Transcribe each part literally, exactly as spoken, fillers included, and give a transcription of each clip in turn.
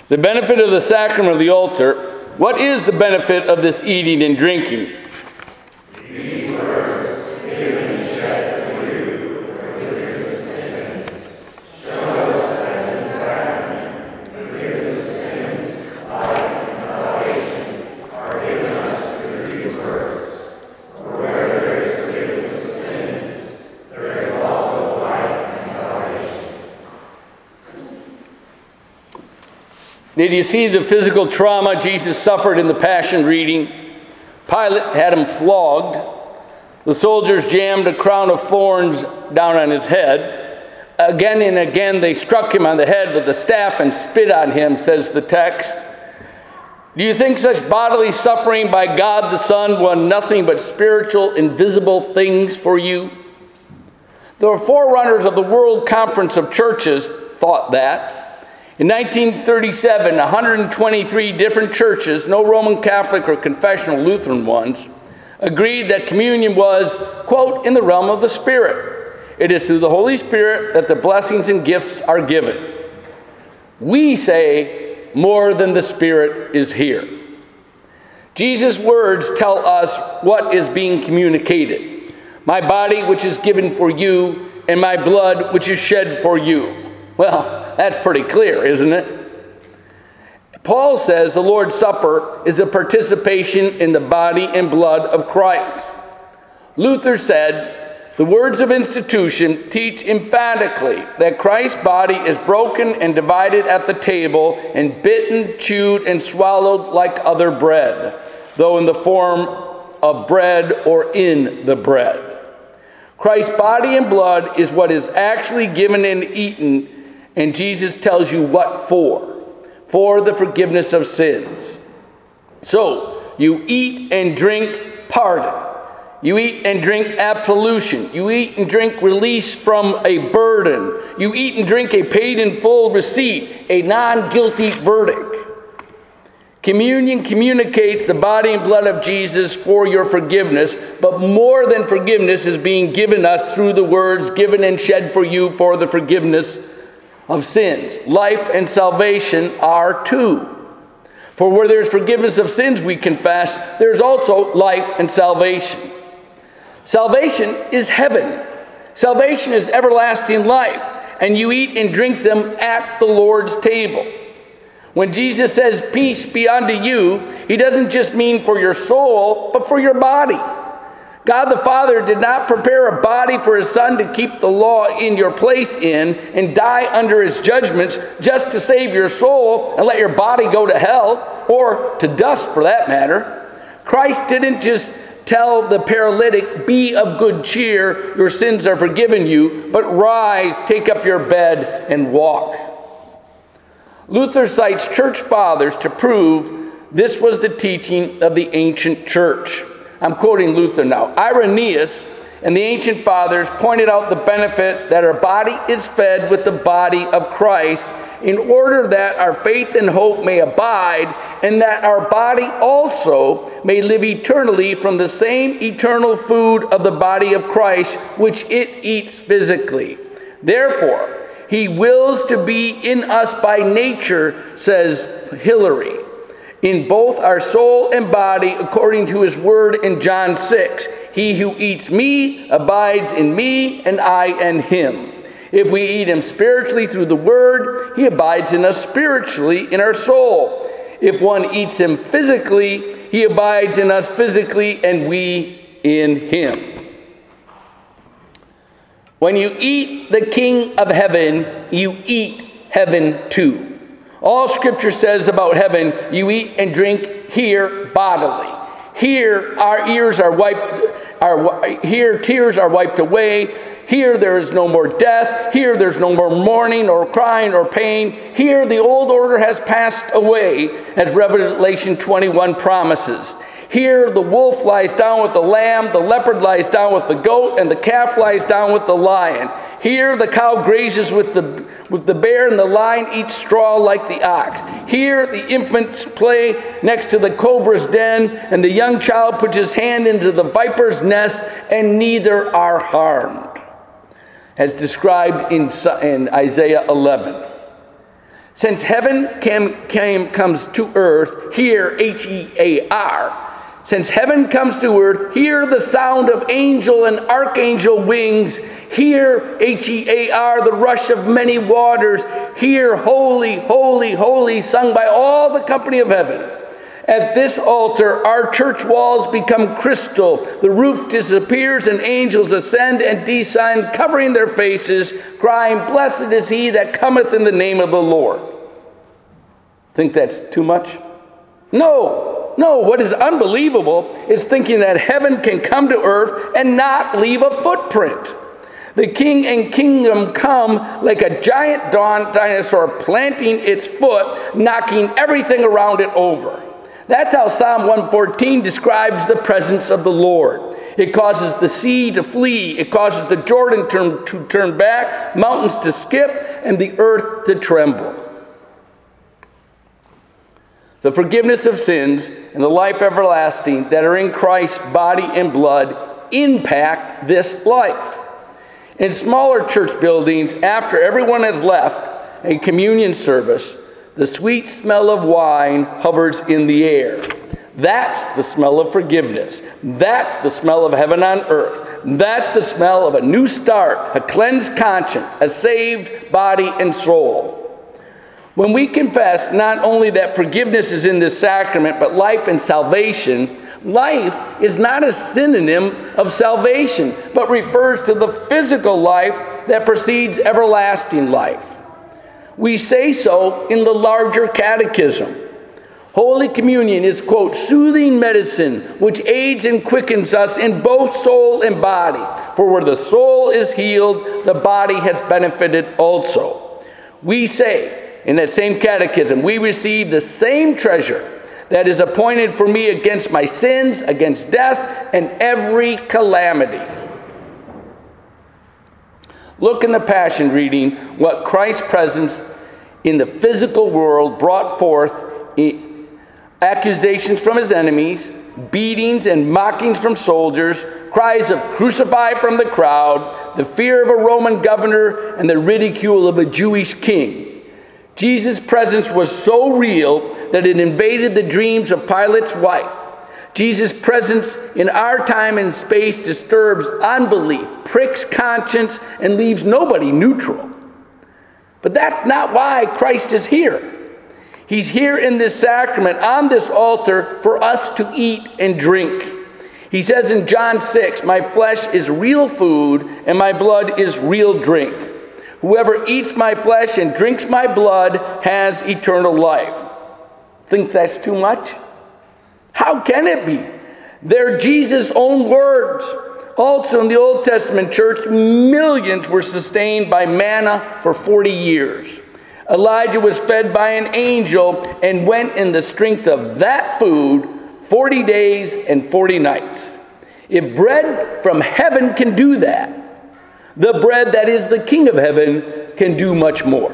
The benefit of the sacrament of the altar. What is the benefit of this eating and drinking? These words, given and shed for you, forgiveness of sins, show us that in the sacrament, forgiveness of sins, life and salvation are given us through these words. For where there is forgiveness of sins, there is also life and salvation. Did you see the physical trauma Jesus suffered in the Passion reading? Pilate had him flogged. The soldiers jammed a crown of thorns down on his head. Again and again they struck him on the head with a staff and spit on him, says the text. Do you think such bodily suffering by God the Son won nothing but spiritual, invisible things for you? The forerunners of the World Conference of Churches thought that. In nineteen thirty-seven, one hundred twenty-three different churches, no Roman Catholic or confessional Lutheran ones, agreed that communion was, quote, in the realm of the Spirit. It is through the Holy Spirit that the blessings and gifts are given. We say more than the Spirit is here. Jesus' words tell us what is being communicated. My body, which is given for you, and my blood, which is shed for you. Well, that's pretty clear, isn't it? Paul says the Lord's Supper is a participation in the body and blood of Christ. Luther said, the words of institution teach emphatically that Christ's body is broken and divided at the table and bitten, chewed, and swallowed like other bread, though in the form of bread or in the bread. Christ's body and blood is what is actually given and eaten. And Jesus tells you what for. For the forgiveness of sins. So, you eat and drink pardon. You eat and drink absolution. You eat and drink release from a burden. You eat and drink a paid in full receipt, a non-guilty verdict. Communion communicates the body and blood of Jesus for your forgiveness, but more than forgiveness is being given us through the words given and shed for you for the forgiveness of sins. Life and salvation are too. For where there's forgiveness of sins, we confess, there's also life and salvation. Salvation is heaven. Salvation is everlasting life, and you eat and drink them at the Lord's table. When Jesus says, peace be unto you, he doesn't just mean for your soul, but for your body. God the Father did not prepare a body for his Son to keep the law in your place in and die under his judgments just to save your soul and let your body go to hell, or to dust for that matter. Christ didn't just tell the paralytic, be of good cheer, your sins are forgiven you, but rise, take up your bed, and walk. Luther cites church fathers to prove this was the teaching of the ancient church. I'm quoting Luther now. Irenaeus and the ancient fathers pointed out the benefit that our body is fed with the body of Christ in order that our faith and hope may abide and that our body also may live eternally from the same eternal food of the body of Christ which it eats physically. Therefore, he wills to be in us by nature, says Hilary, in both our soul and body, according to his word in John six. He who eats me abides in me, and I in him. If we eat him spiritually through the word, he abides in us spiritually in our soul. If one eats him physically, he abides in us physically, and we in him. When you eat the King of heaven, you eat heaven too. All Scripture says about heaven, you eat and drink here bodily. Here our ears are wiped, our, here tears are wiped away. Here there is no more death. Here there's no more mourning or crying or pain. Here the old order has passed away, as Revelation twenty-one promises. Here the wolf lies down with the lamb, the leopard lies down with the goat, and the calf lies down with the lion. Here the cow grazes with the, with the bear, and the lion eats straw like the ox. Here the infants play next to the cobra's den, and the young child puts his hand into the viper's nest, and neither are harmed, as described in, in Isaiah eleven. Since heaven came, came, comes to earth, hear, H E A R. Since heaven comes to earth, hear the sound of angel and archangel wings. Hear, H E A R, the rush of many waters. Hear, holy, holy, holy, sung by all the company of heaven. At this altar, our church walls become crystal. The roof disappears and angels ascend and descend, covering their faces, crying, "Blessed is he that cometh in the name of the Lord." Think that's too much? No, no. What is unbelievable is thinking that heaven can come to earth and not leave a footprint. The king and kingdom come like a giant dinosaur planting its foot, knocking everything around it over. That's how Psalm one fourteen describes the presence of the Lord. It causes the sea to flee. It causes the Jordan to, to turn back, mountains to skip, and the earth to tremble. The forgiveness of sins and the life everlasting that are in Christ's body and blood impact this life. In smaller church buildings, after everyone has left a communion service, the sweet smell of wine hovers in the air. That's the smell of forgiveness. That's the smell of heaven on earth. That's the smell of a new start, a cleansed conscience, a saved body and soul. When we confess not only that forgiveness is in this sacrament, but life and salvation, life is not a synonym of salvation, but refers to the physical life that precedes everlasting life. We say so in the larger catechism. Holy Communion is, quote, soothing medicine, which aids and quickens us in both soul and body. For where the soul is healed, the body has benefited also. We say, in that same catechism, we receive the same treasure that is appointed for me against my sins, against death, and every calamity. Look in the Passion reading what Christ's presence in the physical world brought forth: accusations from his enemies, beatings and mockings from soldiers, cries of "Crucify" from the crowd, the fear of a Roman governor, and the ridicule of a Jewish king. Jesus' presence was so real that it invaded the dreams of Pilate's wife. Jesus' presence in our time and space disturbs unbelief, pricks conscience, and leaves nobody neutral. But that's not why Christ is here. He's here in this sacrament, on this altar, for us to eat and drink. He says in John six, "My flesh is real food, and my blood is real drink. Whoever eats my flesh and drinks my blood has eternal life." Think that's too much? How can it be? They're Jesus' own words. Also in the Old Testament church, millions were sustained by manna for forty years. Elijah was fed by an angel and went in the strength of that food forty days and forty nights. If bread from heaven can do that, the bread that is the King of heaven can do much more.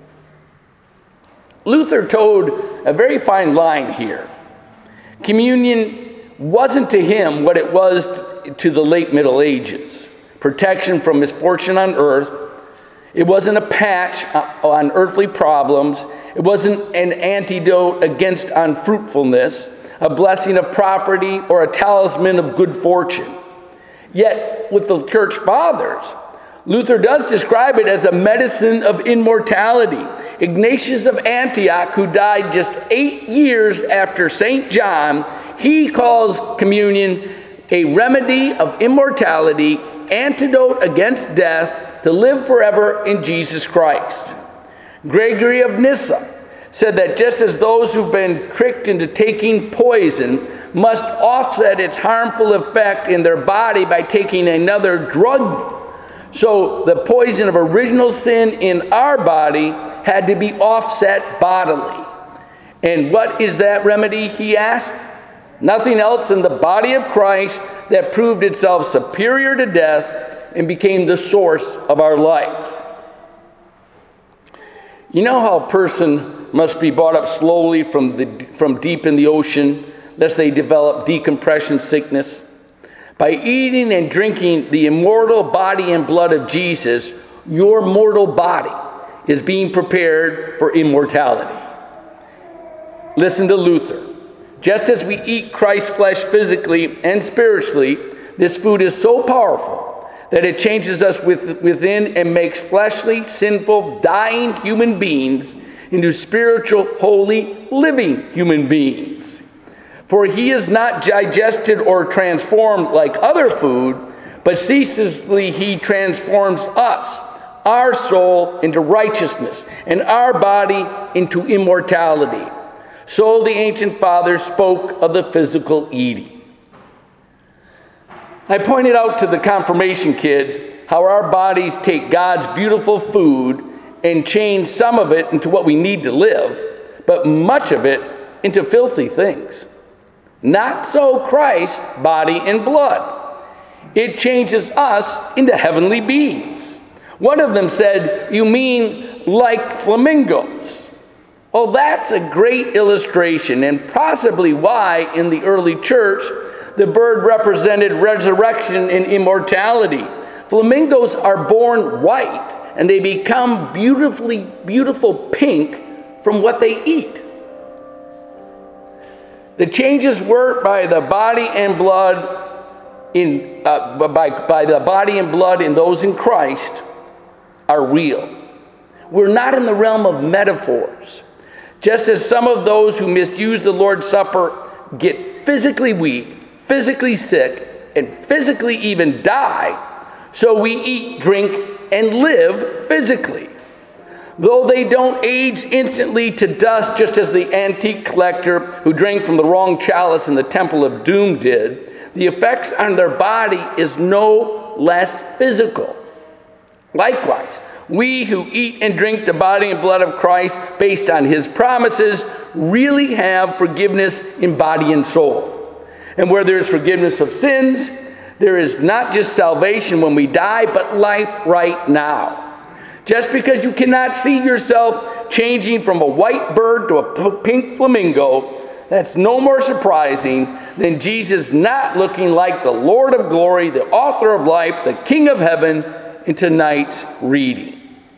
Luther toed a very fine line here. Communion wasn't to him what it was to the late Middle Ages: protection from misfortune on earth. It wasn't a patch on earthly problems. It wasn't an antidote against unfruitfulness, a blessing of property, or a talisman of good fortune. Yet, with the church fathers, Luther does describe it as a medicine of immortality. Ignatius of Antioch, who died just eight years after Saint John, he calls communion a remedy of immortality, antidote against death, to live forever in Jesus Christ. Gregory of Nyssa said that just as those who've been tricked into taking poison must offset its harmful effect in their body by taking another drug, so the poison of original sin in our body had to be offset bodily. And what is that remedy, he asked? Nothing else than the body of Christ that proved itself superior to death and became the source of our life. You know how a person must be brought up slowly from, the, from deep in the ocean, lest they develop decompression sickness? By eating and drinking the immortal body and blood of Jesus, your mortal body is being prepared for immortality. Listen to Luther. Just as we eat Christ's flesh physically and spiritually, this food is so powerful that it changes us with, within and makes fleshly, sinful, dying human beings into spiritual, holy, living human beings. For he is not digested or transformed like other food, but ceaselessly he transforms us, our soul into righteousness, and our body into immortality. So the ancient fathers spoke of the physical eating. I pointed out to the confirmation kids how our bodies take God's beautiful food and change some of it into what we need to live, but much of it into filthy things. Not so Christ's body and blood. It changes us into heavenly beings. One of them said, "You mean like flamingos?" Well, that's a great illustration, and possibly why in the early church the bird represented resurrection and immortality. Flamingos are born white, and they become beautifully, beautiful pink from what they eat. The changes worked by the body and blood in uh, by, by the body and blood in those in Christ are real. We're not in the realm of metaphors. Just as some of those who misuse the Lord's Supper get physically weak, physically sick, and physically even die, so we eat, drink, and live physically. Though they don't age instantly to dust, just as the antique collector who drank from the wrong chalice in the Temple of Doom did, the effects on their body is no less physical. Likewise, we who eat and drink the body and blood of Christ based on his promises really have forgiveness in body and soul. And where there is forgiveness of sins, there is not just salvation when we die, but life right now. Just because you cannot see yourself changing from a white bird to a pink flamingo, that's no more surprising than Jesus not looking like the Lord of glory, the author of life, the King of heaven, in tonight's reading.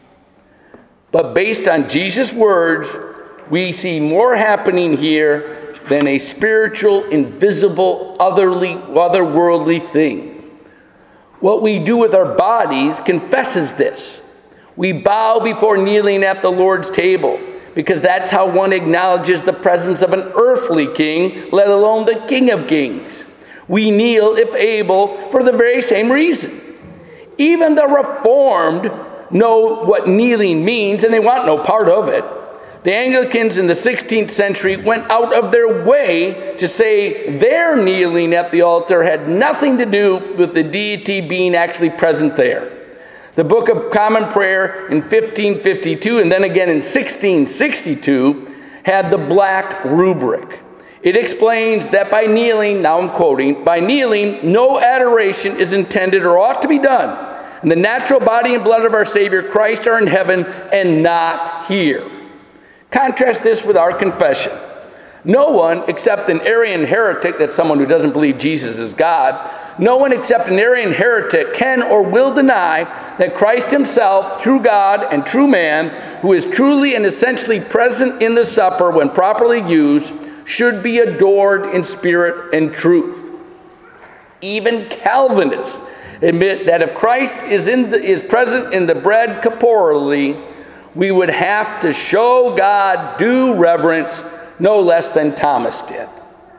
But based on Jesus' words, we see more happening here than a spiritual, invisible, otherly, otherworldly thing. What we do with our bodies confesses this. We bow before kneeling at the Lord's table, because that's how one acknowledges the presence of an earthly king, let alone the King of Kings. We kneel, if able, for the very same reason. Even the Reformed know what kneeling means, and they want no part of it. The Anglicans in the sixteenth century went out of their way to say their kneeling at the altar had nothing to do with the deity being actually present there. The Book of Common Prayer in fifteen fifty-two and then again in sixteen sixty-two had the black rubric. It explains that by kneeling, now I'm quoting, by kneeling, no adoration is intended or ought to be done. And the natural body and blood of our Savior Christ are in heaven and not here. Contrast this with our confession. No one except an Arian heretic, that's someone who doesn't believe Jesus is God, no one except an Arian heretic can or will deny that Christ himself, true God and true man, who is truly and essentially present in the supper when properly used, should be adored in spirit and truth. Even Calvinists admit that if Christ is, in the, is present in the bread corporally, we would have to show God due reverence no less than Thomas did.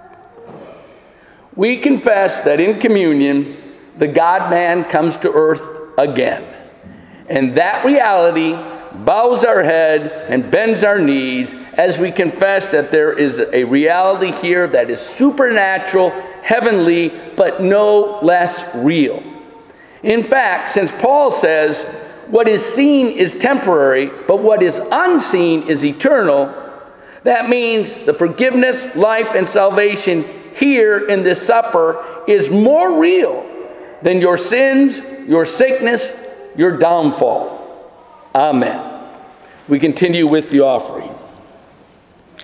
We confess that in communion, the God-man comes to earth again. And that reality bows our head and bends our knees as we confess that there is a reality here that is supernatural, heavenly, but no less real. In fact, since Paul says, what is seen is temporary, but what is unseen is eternal, that means the forgiveness, life, and salvation here in this supper is more real than your sins, your sickness, your downfall. Amen. We continue with the offering.